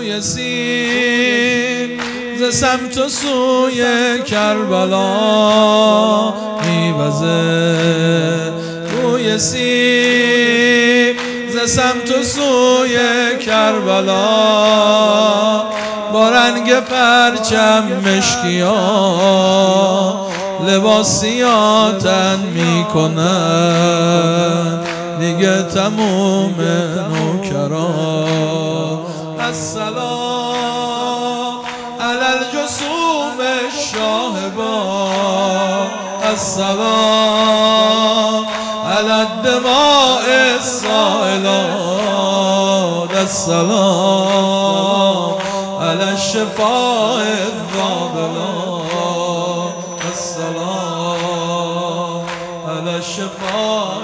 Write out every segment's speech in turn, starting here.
بوی سیر ز سمت و سوی کربلا میوزه، بوی سیر ز سمت و سوی کربلا با رنگ پرچم مشکیا لباسیا تن میکنن دیگه تموم نوکران. السلام علی الجسوم الشاهبان، السلام علی الدماء السائلات، السلام علی الشفاء الذابلات، السلام علی الشفاء.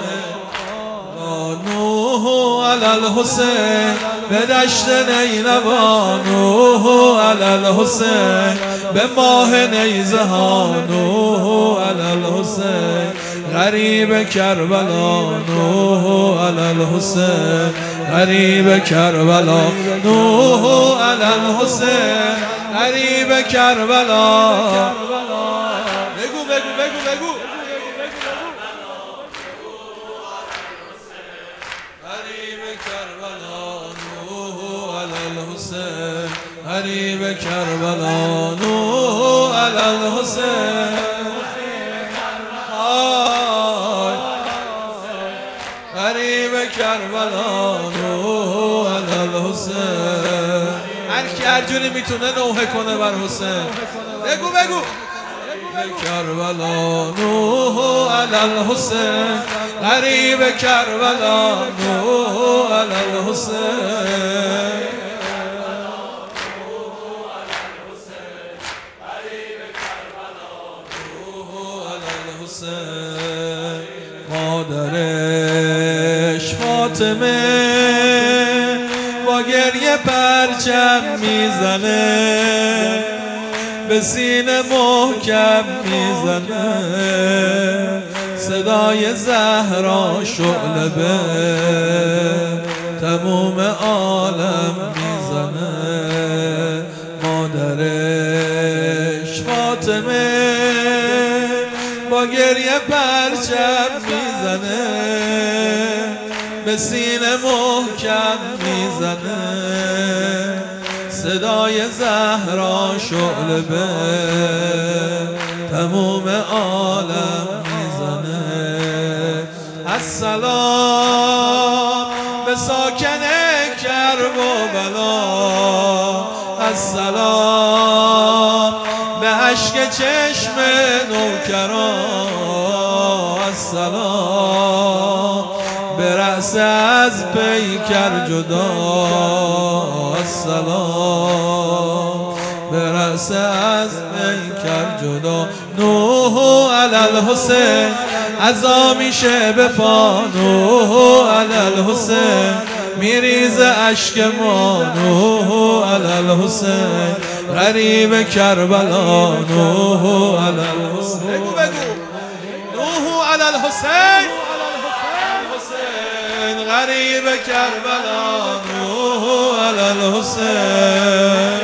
نوح علی الحسین به دشت نیلوان، نوح علی الحسین به ماه نیزه ها، نوح علی الحسین غریب کربلا، نوح علی الحسین غریب کربلا، نوح علی الحسین غریب کربلا. بگو بگو بگو بگو غریب کربلا، نوح علی الحسین غریب کربلا، نوح علی الحسین غریب کربلا، نوح علی الحسین. هر کی هر جوری میتونه نوحه کنه بر حسین. بگو بگو کربلا، نوح علی الحسین غریب کربلا، نوح علی الحسین. مادرش فاطمه با گریه پرچم میزنه، به سینه محکم میزنه، صدای زهرا شعله به تموم عالم میزنه. مادرش فاطمه با گریه پرچم میزنه، به سینه محکم میزنه، صدای زهرا شعله به تموم عالم میزنه. السلام به ساکن کرب و بلا، السلام به اشک چشم نوکران، السلام به رأس از پیکر جدا، السلام به رأس از پیکر جدا. نوح علی الحسین عزا میشه به پا، نوح علی الحسین میریزه اشک ما، نوح علی الحسین غریب کربلا، نوح علی الحسین. بگو بگو نوح علی الحسین غریب کربلا، نوح علی الحسین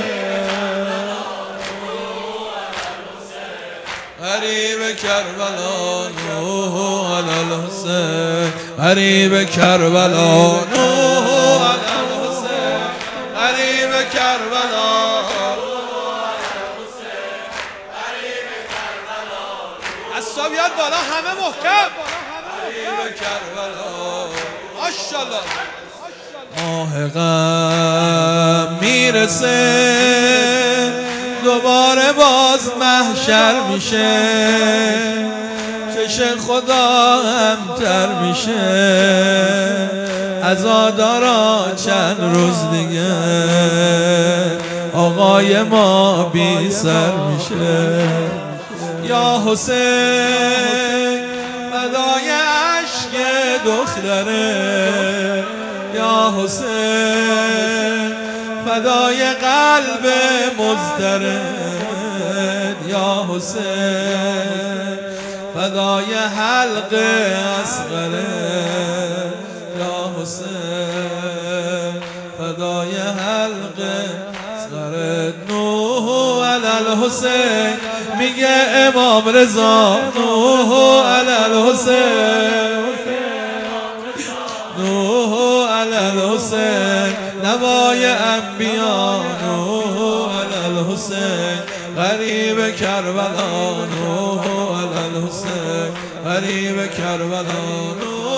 غریب کربلا، نوح علی الحسین غریب کربلا، نوح علی الحسین غریب کربلا. اصلا بیاد بالا همه محکم. غریب کربلا ماشاءالله. ماه غم میرسه دوباره باز محشر میشه، چش خدا همتر میشه، عزادارا چند روز دیگه آقای ما بی سر میشه. یا حسین فدای عشق دختره، یا حسین فدای قلب مضطرب، یا حسین فدای حلق اصغره، یا حسین فدای حلق حلقه سر نوح علی الحسین میگه امام رضا نوح علی الحسین نوح علی الحسین نوای انبیا نوح علی الحسین غریب کربلا نوح علی الحسین غریب کربلا